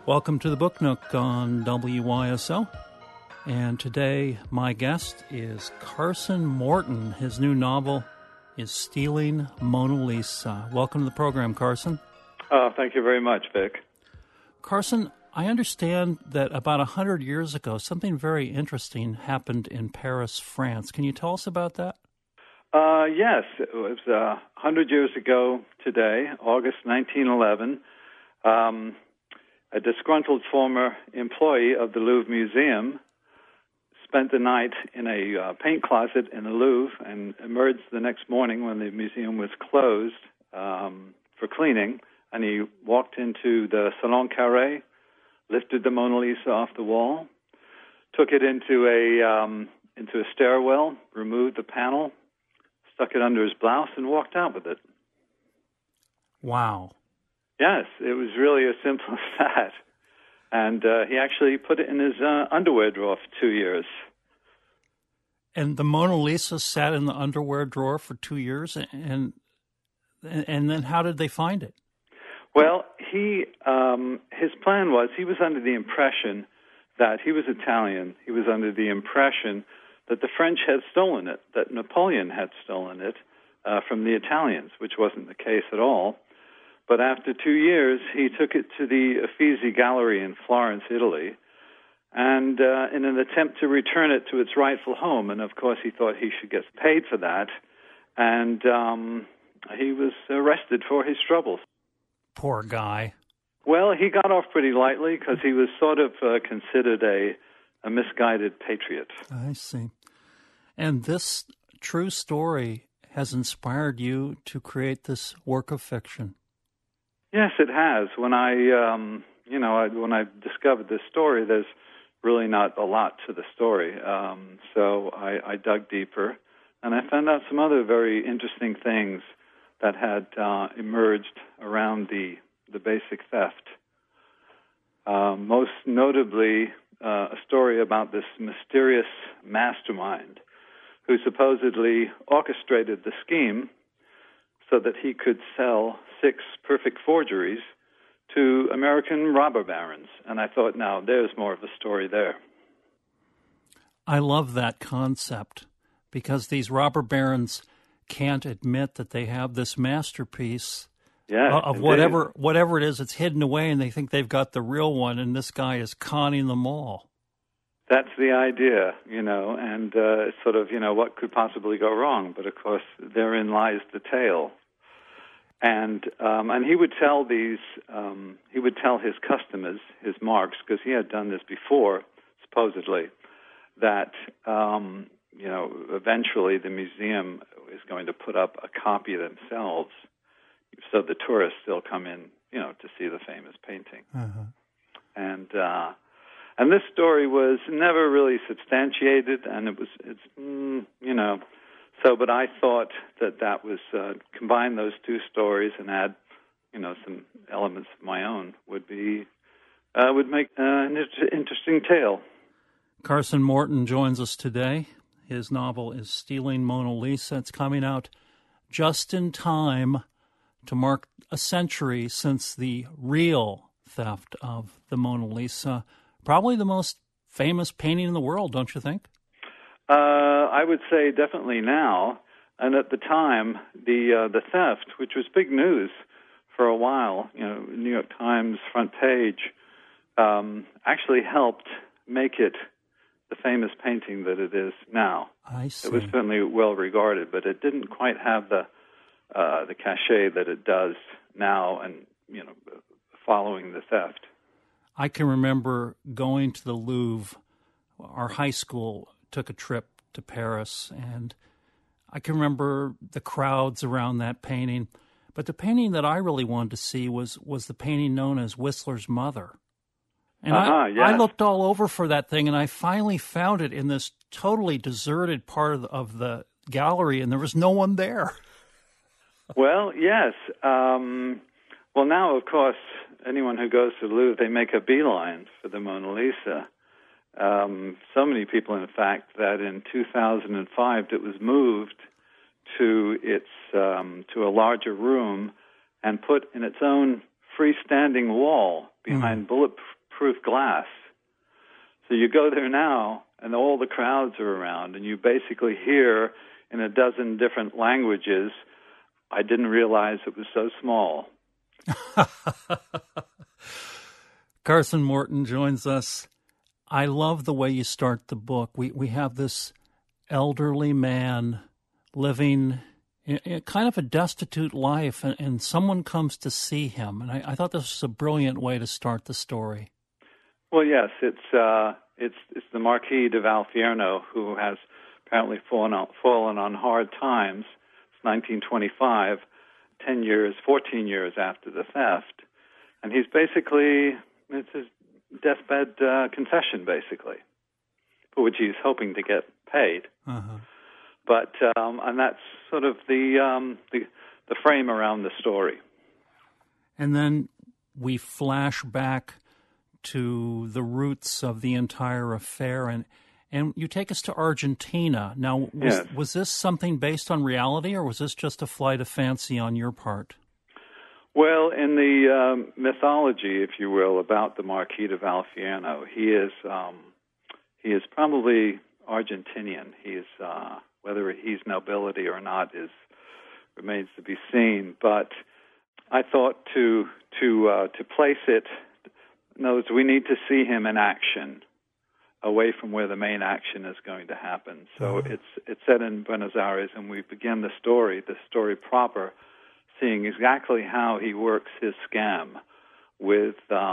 Welcome to the Book Nook on WYSO. And today my guest is Carson Morton. His new novel is Stealing Mona Lisa. Welcome to the program, Carson. Thank you very much, Vic. Carson, I understand that about 100 years ago, something very interesting happened in Paris, France. Can you tell us about that? Yes, it was 100 years ago today, August 1911. A disgruntled former employee of the Louvre Museum spent the night in a paint closet in the Louvre and emerged the next morning when the museum was closed for cleaning. And he walked into the Salon Carré, lifted the Mona Lisa off the wall, took it into a stairwell, removed the panel, stuck it under his blouse, and walked out with it. Wow. Yes, it was really as simple as that. And he actually put it in his underwear drawer for 2 years. And the Mona Lisa sat in the underwear drawer for 2 years, and then how did they find it? Well, his plan was, he was under the impression that he was Italian. He was under the impression that the French had stolen it, that Napoleon had stolen it from the Italians, which wasn't the case at all. But after 2 years, he took it to the Uffizi Gallery in Florence, Italy, and in an attempt to return it to its rightful home. And, of course, he thought he should get paid for that. And he was arrested for his troubles. Poor guy. Well, he got off pretty lightly because he was sort of considered a misguided patriot. I see. And this true story has inspired you to create this work of fiction. Yes, it has. When I discovered this story, there's really not a lot to the story. So I dug deeper, and I found out some other very interesting things that had emerged around the basic theft. Most notably, a story about this mysterious mastermind who supposedly orchestrated the scheme so that he could sell 6 perfect forgeries to American robber barons. And I thought, now, there's more of a story there. I love that concept because these robber barons can't admit that they have this masterpiece of whatever it is that's hidden away, and they think they've got the real one, and this guy is conning them all. That's the idea, and sort of, what could possibly go wrong? But, of course, therein lies the tale. And he would tell his customers, his marks, because he had done this before, supposedly, that, eventually the museum is going to put up a copy themselves so the tourists still come in, to see the famous painting. Uh-huh. And this story was never really substantiated, and but I thought that was, combine those two stories and add, some elements of my own would make an interesting tale. Carson Morton joins us today. His novel is Stealing Mona Lisa. It's coming out just in time to mark a century since the real theft of the Mona Lisa. Probably the most famous painting in the world, don't you think? I would say definitely now. And at the time, the theft, which was big news for a while, New York Times front page, actually helped make it the famous painting that it is now. I see. It was certainly well regarded, but it didn't quite have the cachet that it does now, and following the theft. I can remember going to the Louvre. Our high school took a trip to Paris, and I can remember the crowds around that painting. But the painting that I really wanted to see was the painting known as Whistler's Mother. And I looked all over for that thing, and I finally found it in this totally deserted part of the gallery, and there was no one there. Well, yes. Well, now, of course, anyone who goes to the Louvre, they make a beeline for the Mona Lisa. So many people, in fact, that in 2005 it was moved to a larger room and put in its own freestanding wall behind proof glass. So you go there now, and all the crowds are around, and you basically hear in a dozen different languages, I didn't realize it was so small. Carson Morton joins us. I love the way you start the book. We have this elderly man living in kind of a destitute life, and someone comes to see him. And I thought this was a brilliant way to start the story. Well, yes, it's the Marquis de Valfierno, who has apparently fallen on hard times. It's 1925, 14 years after the theft, and he's basically, it's his deathbed confession, basically, for which he's hoping to get paid. Uh-huh. But and that's sort of the frame around the story. And then we flash back to the roots of the entire affair, and you take us to Argentina. Now, was this something based on reality, or was this just a flight of fancy on your part? Well, in the mythology, if you will, about the Marquis de Valfierno, he is probably Argentinian. He is whether he's nobility or not remains to be seen. But I thought to place it. In other words, we need to see him in action, away from where the main action is going to happen. So it's set in Buenos Aires, and we begin the story proper, seeing exactly how he works his scam with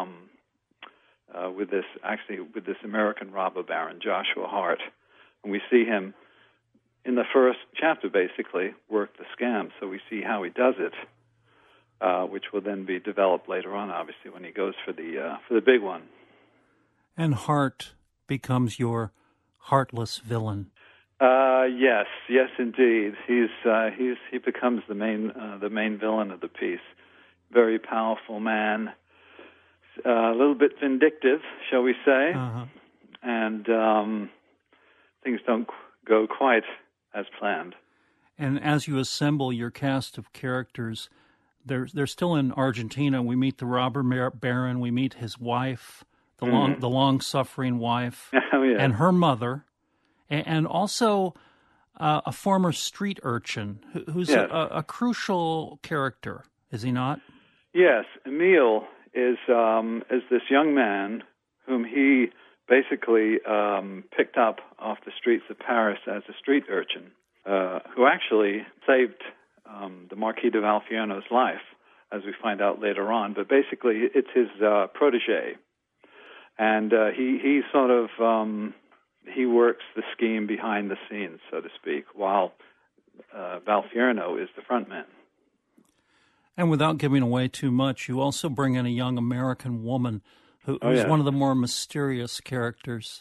this American robber baron, Joshua Hart. And we see him in the first chapter basically work the scam, so we see how he does it, which will then be developed later on, obviously, when he goes for the big one. And Hart becomes your heartless villain. Yes, indeed. He becomes the main villain of the piece. Very powerful man, a little bit vindictive, shall we say, and things don't go quite as planned. And as you assemble your cast of characters, they're still in Argentina. We meet the robber baron. We meet his wife, the long-suffering wife, and her mother, and also a former street urchin who's a crucial character, is he not? Yes, Emile is this young man whom he basically picked up off the streets of Paris as a street urchin, who actually saved the Marquis de Valfierno's life, as we find out later on. But basically, it's his protege, and he sort of he works the scheme behind the scenes, so to speak, while Valfierno is the front man. And without giving away too much, you also bring in a young American woman who's one of the more mysterious characters.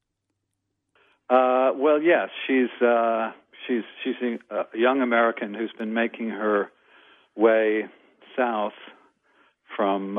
Well, yes, she's a young American who's been making her way south from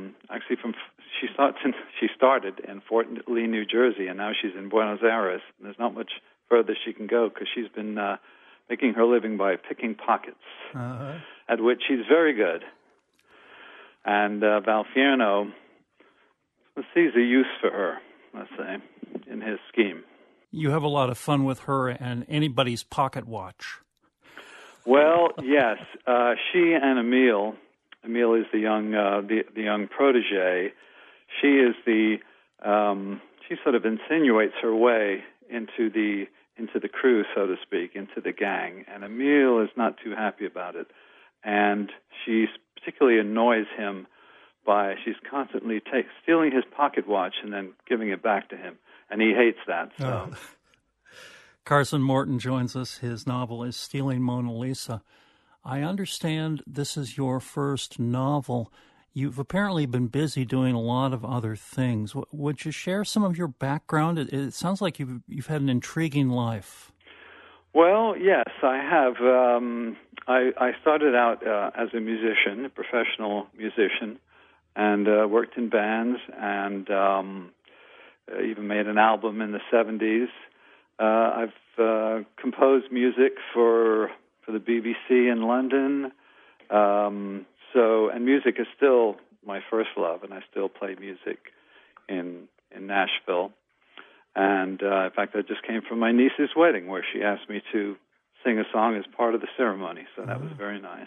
she started in Fort Lee, New Jersey, and now she's in Buenos Aires. And there's not much further she can go because she's been making her living by picking pockets, at which she's very good. And Valfierno sees a use for her, let's say, in his scheme. You have a lot of fun with her and anybody's pocket watch. Well, yes, she and Emile is the young protege. She is she sort of insinuates her way into the crew, so to speak, into the gang, and Emile is not too happy about it, and she particularly annoys him by she's constantly stealing his pocket watch and then giving it back to him, and he hates that. So. Carson Morton joins us. His novel is Stealing Mona Lisa. I understand this is your first novel. You've apparently been busy doing a lot of other things. Would you share some of your background? It sounds like you've had an intriguing life. Well, yes, I have. I started out as a musician, a professional musician, and worked in bands, and even made an album in the 70s. I've composed music for the BBC in London. And music is still my first love, and I still play music in Nashville. And in fact, I just came from my niece's wedding where she asked me to sing a song as part of the ceremony. So that was very nice.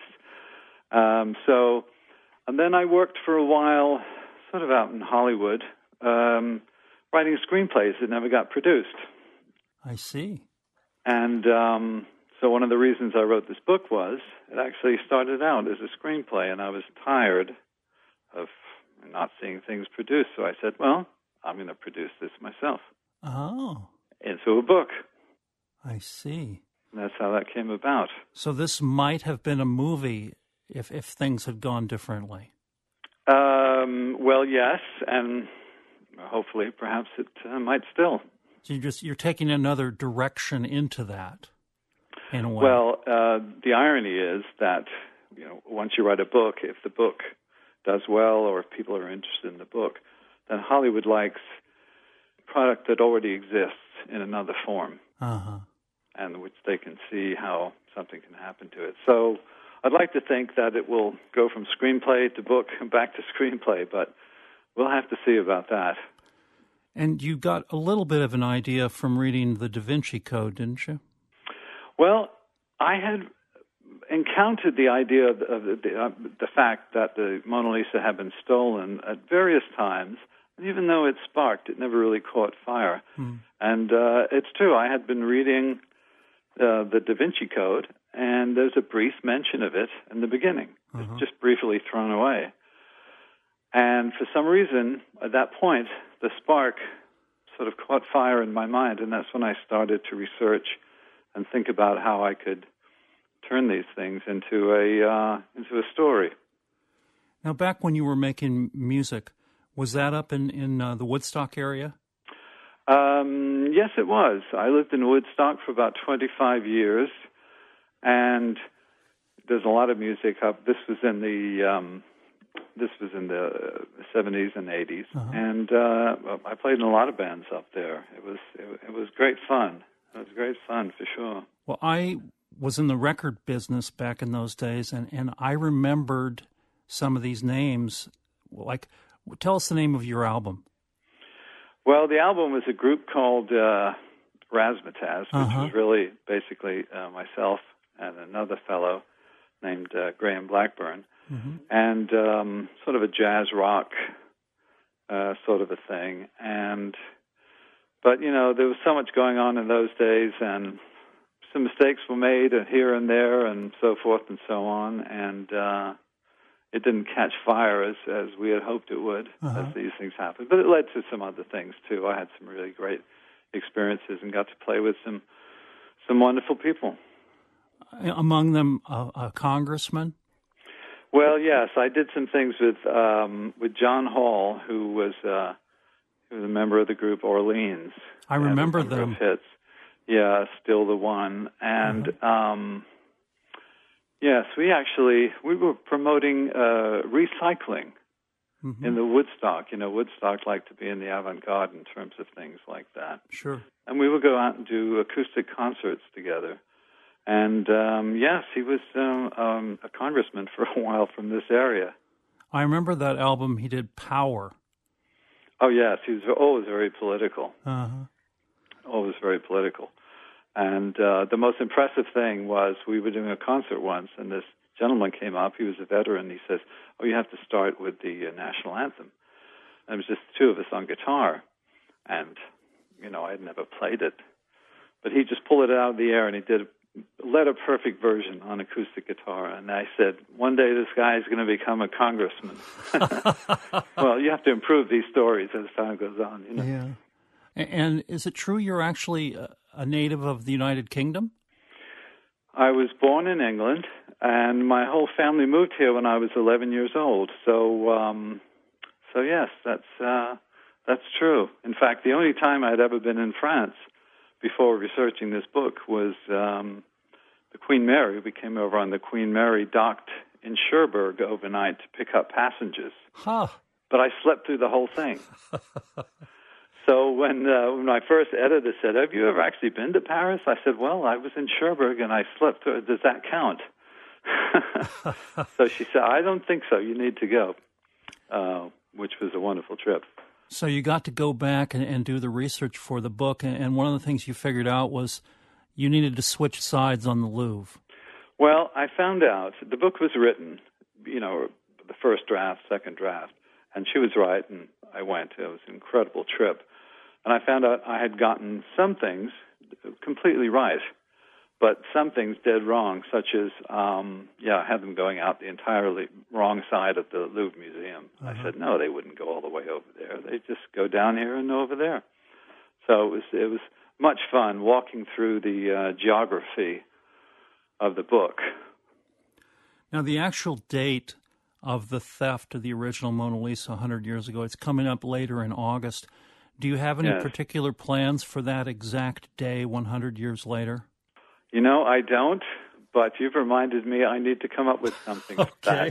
And then I worked for a while sort of out in Hollywood, writing screenplays that never got produced. I see. And so one of the reasons I wrote this book was it actually started out as a screenplay, and I was tired of not seeing things produced. So I said, well, I'm going to produce this myself. Oh. Into a book. I see. And that's how that came about. So this might have been a movie if things had gone differently. Well, yes, and hopefully perhaps it might still. So you're taking another direction into that, in a way. Well, the irony is that, once you write a book, if the book does well or if people are interested in the book, then Hollywood likes product that already exists in another form, and which they can see how something can happen to it. So I'd like to think that it will go from screenplay to book and back to screenplay, but we'll have to see about that. And you got a little bit of an idea from reading the Da Vinci Code, didn't you? Well, I had encountered the idea of the fact that the Mona Lisa had been stolen at various times. And even though it sparked, it never really caught fire. And it's true, I had been reading the Da Vinci Code, and there's a brief mention of it in the beginning. It's just briefly thrown away. And for some reason, at that point, the spark sort of caught fire in my mind, and that's when I started to research and think about how I could turn these things into a story. Now, back when you were making music, was that up in the Woodstock area? Yes, it was. I lived in Woodstock for about 25 years, and there's a lot of music up. This was in the 70s and 80s, and I played in a lot of bands up there. It was great fun. It was great fun for sure. Well, I was in the record business back in those days, and I remembered some of these names. Like, tell us the name of your album. Well, the album was a group called Razzmatazz, which was really basically myself and another fellow named Graham Blackburn, and sort of a jazz rock sort of a thing. But there was so much going on in those days, and some mistakes were made here and there, and so forth and so on, and it didn't catch fire as we had hoped it would, as these things happen. But it led to some other things, too. I had some really great experiences and got to play with some wonderful people. Among them, a congressman? Well, yes. I did some things with John Hall, who was a member of the group Orleans. I remember them. Hits. Yeah, Still the One. And yes, we were promoting recycling in the Woodstock. Woodstock liked to be in the avant-garde in terms of things like that. Sure. And we would go out and do acoustic concerts together. And yes, he was a congressman for a while from this area. I remember that album he did, Power. Oh, yes, he was always very political. Always very political. And the most impressive thing was we were doing a concert once, and this gentleman came up. He was a veteran. He says, you have to start with the national anthem. And it was just the two of us on guitar. And, I had never played it. But he just pulled it out of the air, and he did a letter-perfect version on acoustic guitar. And I said, one day this guy is going to become a congressman. Well, you have to improve these stories as time goes on. Yeah. And is it true you're actually a native of the United Kingdom? I was born in England, and my whole family moved here when I was 11 years old. So yes, that's true. In fact, the only time I'd ever been in France before researching this book was the Queen Mary. We came over on the Queen Mary, docked in Cherbourg overnight to pick up passengers. But I slept through the whole thing. So when my first editor said, have you ever actually been to Paris? I said, well, I was in Cherbourg and I slept through it. Does that count? So she said, I don't think so. You need to go, which was a wonderful trip. So you got to go back and do the research for the book, and one of the things you figured out was you needed to switch sides on the Louvre. Well, I found out the book was written, the first draft, second draft, and she was right, and I went. It was an incredible trip. And I found out I had gotten some things completely right, but some things dead wrong, such as, I had them going out the entirely wrong side of the Louvre Museum. Uh-huh. I said, no, they wouldn't go all the way over there. They just go down here and over there. So it was much fun walking through the geography of the book. Now, the actual date of the theft of the original Mona Lisa 100 years ago, it's coming up later in August. Do you have any particular plans for that exact day 100 years later? I don't, but you've reminded me I need to come up with something. Okay.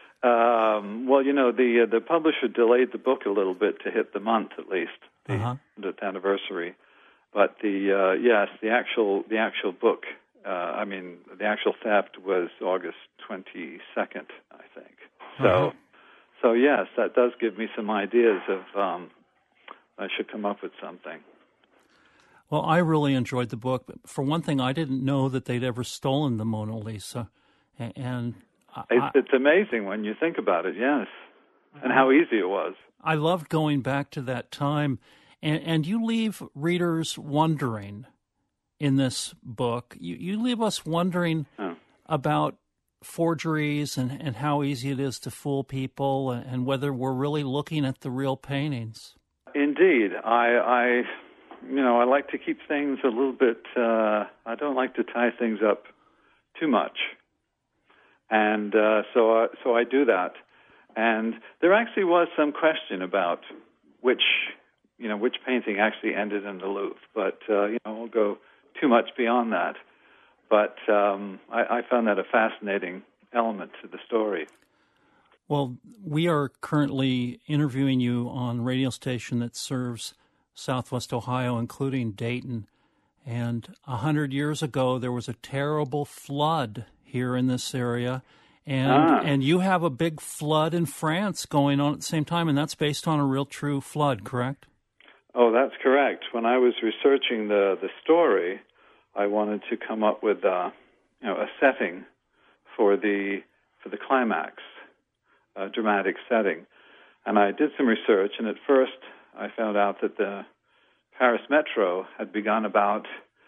The publisher delayed the book a little bit to hit the month at least, the 100th anniversary. But the actual book, the actual theft was August 22nd, I think. So yes, that does give me some ideas of I should come up with something. Well, I really enjoyed the book. For one thing, I didn't know that they'd ever stolen the Mona Lisa. And it's amazing when you think about it, yes, and how easy it was. I loved going back to that time. And you leave readers wondering in this book. You leave us wondering about forgeries and how easy it is to fool people and whether we're really looking at the real paintings. Indeed. I like to keep things a little bit, I don't like to tie things up too much. And so I do that. And there actually was some question about which painting actually ended in the Louvre. But, I won't go too much beyond that. But I found that a fascinating element to the story. Well, we are currently interviewing you on a radio station that serves Southwest Ohio, including Dayton. And 100 years ago, there was a terrible flood here in this area. And you have a big flood in France going on at the same time, and that's based on a real true flood, correct? Oh, that's correct. When I was researching the story, I wanted to come up with a setting for the climax, a dramatic setting. And I did some research, and at first I found out that the Paris Metro had begun about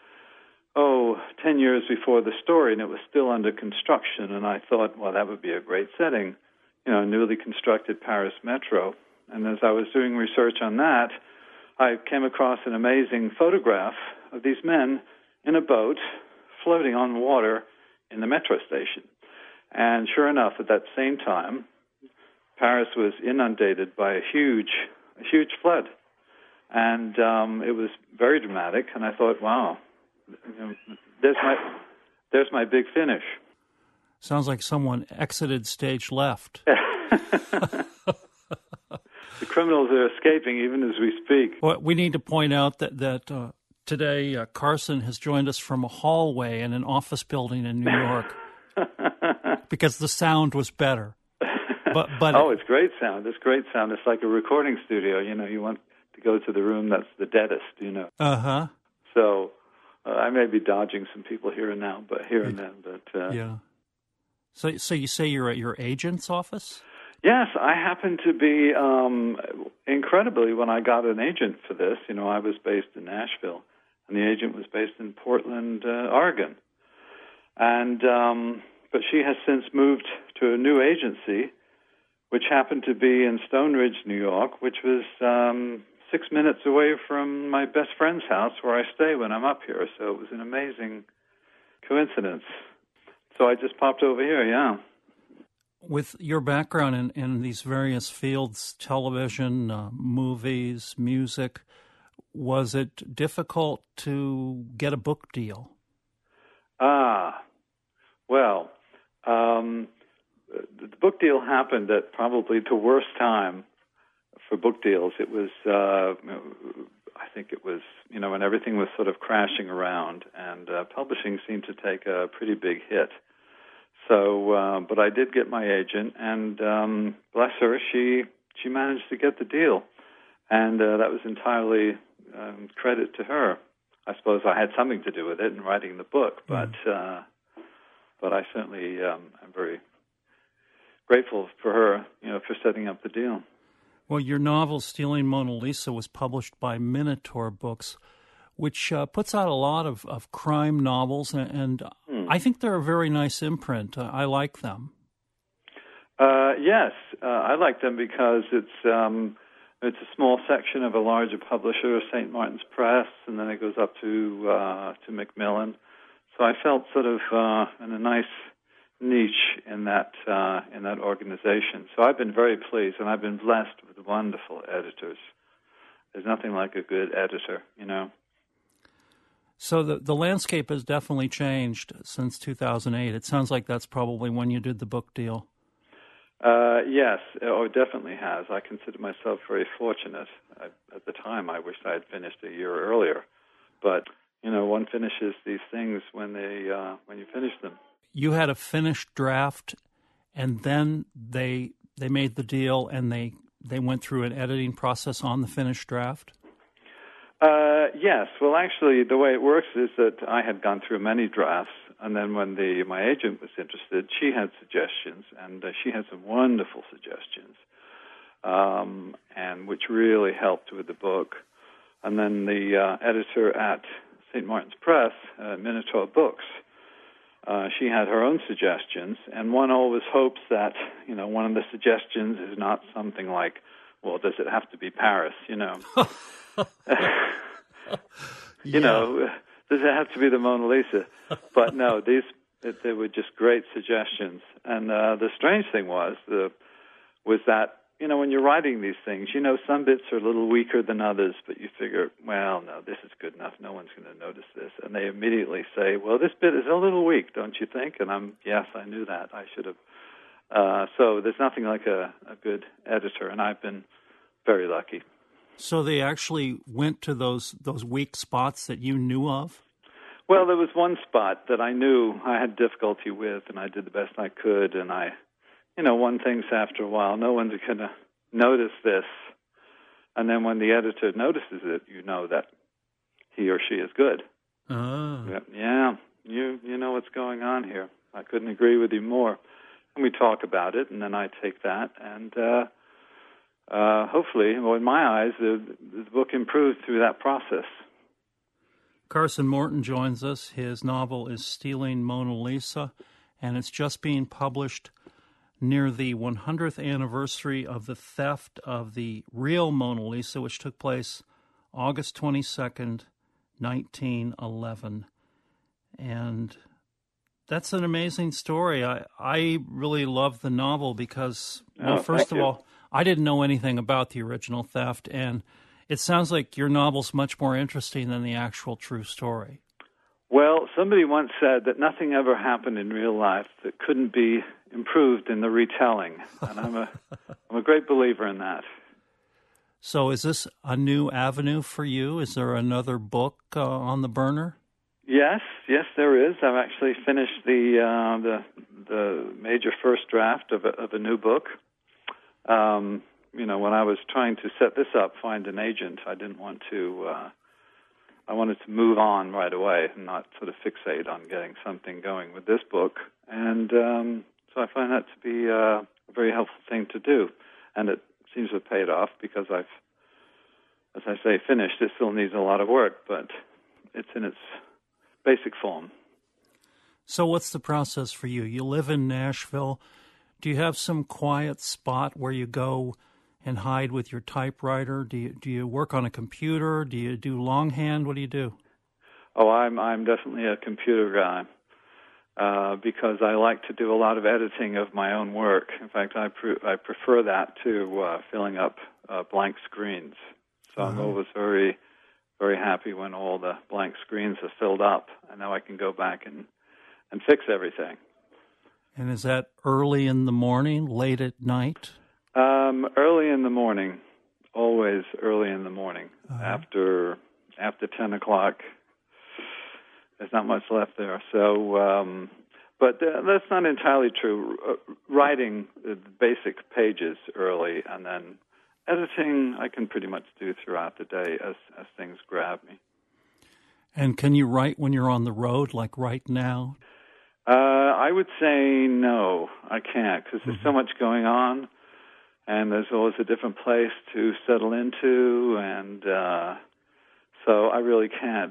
10 years before the story, and it was still under construction. And I thought, well, that would be a great setting, newly constructed Paris Metro. And as I was doing research on that, I came across an amazing photograph of these men in a boat floating on water in the metro station. And sure enough, at that same time, Paris was inundated by a huge flood. And it was very dramatic, and I thought, wow, there's my big finish. Sounds like someone exited stage left. The criminals are escaping even as we speak. Well, we need to point out that today Carson has joined us from a hallway in an office building in New York because the sound was better. But it's great sound. It's great sound. It's like a recording studio. You want to go to the room that's the deadest. Uh-huh. So I may be dodging some people here and then. But yeah. So you say you're at your agent's office? Yes, I happened to be, incredibly, when I got an agent for this, I was based in Nashville, and the agent was based in Portland, Oregon. And but she has since moved to a new agency, which happened to be in Stone Ridge, New York, which was 6 minutes away from my best friend's house where I stay when I'm up here. So it was an amazing coincidence. So I just popped over here, yeah. With your background in these various fields, television, movies, music, was it difficult to get a book deal? Well, the book deal happened at probably the worst time for book deals. It was, I think it was, when everything was sort of crashing around, and publishing seemed to take a pretty big hit. So, but I did get my agent, and bless her, she managed to get the deal. And that was entirely credit to her. I suppose I had something to do with it in writing the book, but I certainly am very grateful for her, for setting up the deal. Well, your novel, Stealing Mona Lisa, was published by Minotaur Books, which puts out a lot of crime novels, and I think they're a very nice imprint. I like them. Yes, I like them because it's a small section of a larger publisher, St. Martin's Press, and then it goes up to Macmillan. So I felt sort of in a nice niche in that organization. So I've been very pleased, and I've been blessed with wonderful editors. There's nothing like a good editor, So the landscape has definitely changed since 2008. It sounds like that's probably when you did the book deal. Yes, it definitely has. I consider myself very fortunate. At the time, I wished I had finished a year earlier. But, one finishes these things when you finish them. You had a finished draft, and then they made the deal, and they went through an editing process on the finished draft? Yes. Well, actually, the way it works is that I had gone through many drafts, and then when my agent was interested, she had suggestions, and she had some wonderful suggestions, and which really helped with the book. And then the editor at St. Martin's Press, Minotaur Books, she had her own suggestions, and one always hopes that, one of the suggestions is not something like, well, does it have to be Paris, does it have to be the Mona Lisa? But no, they were just great suggestions. And the strange thing was that, when you're writing these things, some bits are a little weaker than others, but you figure, well, no, this is good enough. No one's going to notice this. And they immediately say, well, this bit is a little weak, don't you think? And yes, I knew that. I should have. So there's nothing like a good editor, and I've been very lucky. So they actually went to those weak spots that you knew of? Well, there was one spot that I knew I had difficulty with, and I did the best I could, and one thing's after a while, no one's going to notice this. And then when the editor notices it, you know that he or she is good. Oh. Yeah, you know what's going on here. I couldn't agree with you more. And we talk about it, and then I take that, and hopefully, in my eyes, the book improved through that process. Carson Morton joins us. His novel is Stealing Mona Lisa, and it's just being published near the 100th anniversary of the theft of the real Mona Lisa, which took place August 22nd, 1911. And that's an amazing story. I really love the novel because, first of all, I didn't know anything about the original theft, and it sounds like your novel's much more interesting than the actual true story. Well, somebody once said that nothing ever happened in real life that couldn't be improved in the retelling, and I'm a great believer in that. So is this a new avenue for you? Is there another book on the burner? Yes, there is. I've actually finished the major first draft of a new book. When I was trying to set this up, find an agent, I didn't want to, I wanted to move on right away and not sort of fixate on getting something going with this book. And so I find that to be a very helpful thing to do. And it seems to have paid off because I've, as I say, finished. It still needs a lot of work, but it's in its basic form. So what's the process for you? You live in Nashville. Do you have some quiet spot where you go and hide with your typewriter? Do you work on a computer? Do you do longhand? What do you do? Oh, I'm definitely a computer guy because I like to do a lot of editing of my own work. In fact, I prefer that to filling up blank screens. So I'm always very, very happy when all the blank screens are filled up, and now I can go back and fix everything. And is that early in the morning, late at night? Early in the morning, always early in the morning. After 10 o'clock, there's not much left there. So, but that's not entirely true. Writing the basic pages early, and then editing I can pretty much do throughout the day as things grab me. And can you write when you're on the road, like right now? I would say no, I can't, because there's so much going on, and there's always a different place to settle into, and so I really can't.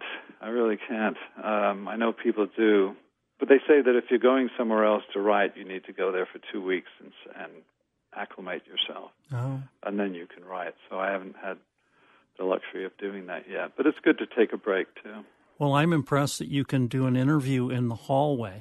I know people do, but they say that if you're going somewhere else to write, you need to go there for 2 weeks and acclimate yourself, and then you can write. So I haven't had the luxury of doing that yet, but it's good to take a break, too. Well, I'm impressed that you can do an interview in the hallway.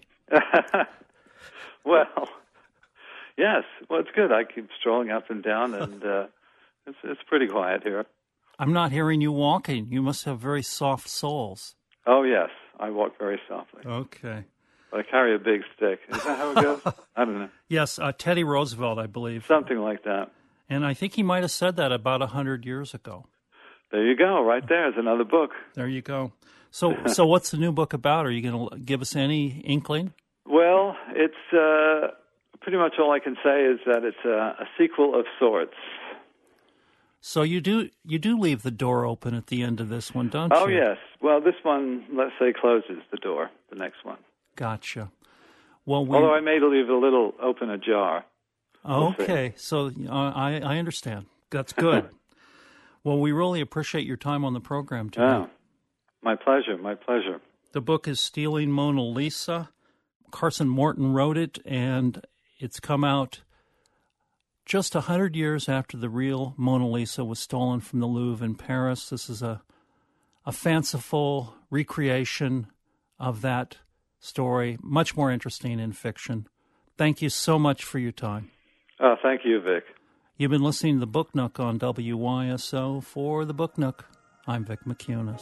Well, yes. Well, it's good. I keep strolling up and down, and it's pretty quiet here. I'm not hearing you walking. You must have very soft soles. Oh, yes. I walk very softly. Okay. But I carry a big stick. Is that how it goes? I don't know. Yes, Teddy Roosevelt, I believe. Something like that. And I think he might have said that about 100 years ago. There you go. Right there is another book. There you go. So what's the new book about? Are you going to give us any inkling? Well, it's pretty much all I can say is that it's a sequel of sorts. So you do leave the door open at the end of this one, don't you? Oh, yes. Well, this one, let's say, closes the door, the next one. Gotcha. Well, although I may leave a little open ajar. Okay, so I understand. That's good. Well, we really appreciate your time on the program today. Oh, my pleasure, my pleasure. The book is Stealing Mona Lisa. Carson Morton wrote it, and it's come out just 100 years after the real Mona Lisa was stolen from the Louvre in Paris. This is a fanciful recreation of that story, much more interesting in fiction. Thank you so much for your time. Oh, thank you, Vic. You've been listening to The Book Nook on WYSO. For The Book Nook, I'm Vic McCunis.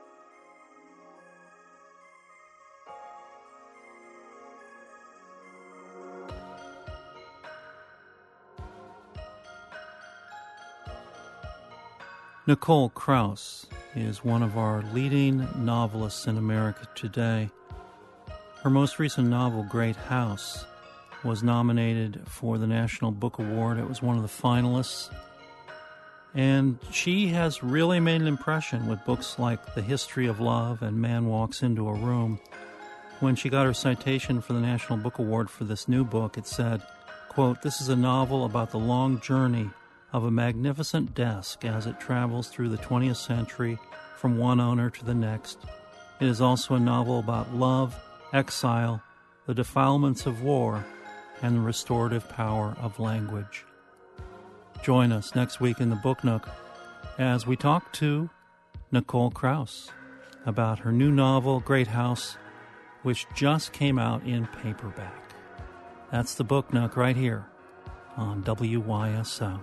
Nicole Krauss is one of our leading novelists in America today. Her most recent novel, Great House, was nominated for the National Book Award. It was one of the finalists. And she has really made an impression with books like The History of Love and Man Walks Into a Room. When she got her citation for the National Book Award for this new book, it said, quote, "This is a novel about the long journey of a magnificent desk as it travels through the 20th century from one owner to the next. It is also a novel about love, exile, the defilements of war, and the restorative power of language." Join us next week in the Book Nook as we talk to Nicole Krauss about her new novel, Great House, which just came out in paperback. That's the Book Nook right here on WYSO.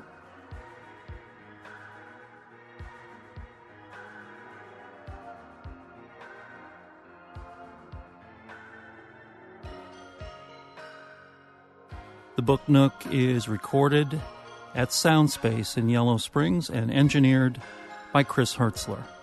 The Book Nook is recorded at Soundspace in Yellow Springs and engineered by Chris Hertzler.